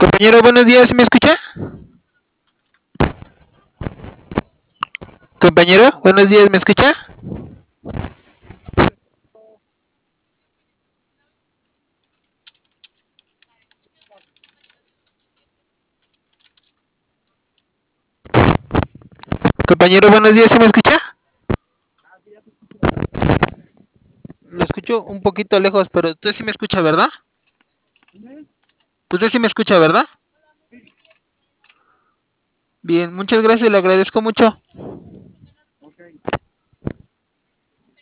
Compañero, buenos días, ¿me escucha? Compañero, buenos días, ¿me escucha? Compañero, buenos días, ¿sí me escucha? Lo escucho un poquito lejos, pero usted sí me escucha, ¿verdad? Usted sí me escucha, ¿verdad? Bien, muchas gracias, le agradezco mucho.